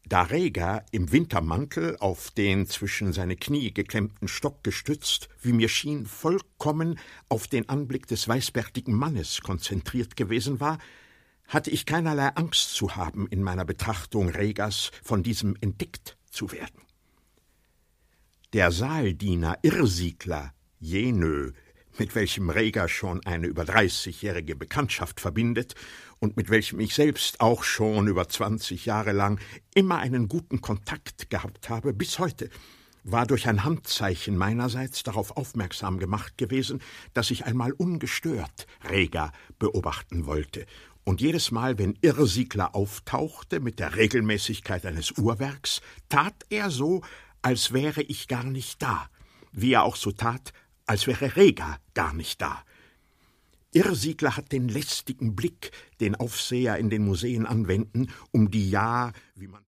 Da Reger im Wintermantel auf den zwischen seine Knie geklemmten Stock gestützt, wie mir schien, vollkommen auf den Anblick des weißbärtigen Mannes konzentriert gewesen war, hatte ich keinerlei Angst zu haben, in meiner Betrachtung Regers von diesem entdeckt zu werden. Der Saaldiener Irrsiegler, Jenö, mit welchem Reger schon eine über 30-jährige Bekanntschaft verbindet und mit welchem ich selbst auch schon über 20 Jahre lang immer einen guten Kontakt gehabt habe, bis heute, war durch ein Handzeichen meinerseits darauf aufmerksam gemacht gewesen, dass ich einmal ungestört Reger beobachten wollte. Und jedes Mal, wenn Irrsiegler auftauchte mit der Regelmäßigkeit eines Uhrwerks, tat er so, als wäre ich gar nicht da, wie er auch so tat, als wäre Reger gar nicht da. Irrsiegler hat den lästigen Blick, den Aufseher in den Museen anwenden, um die wie man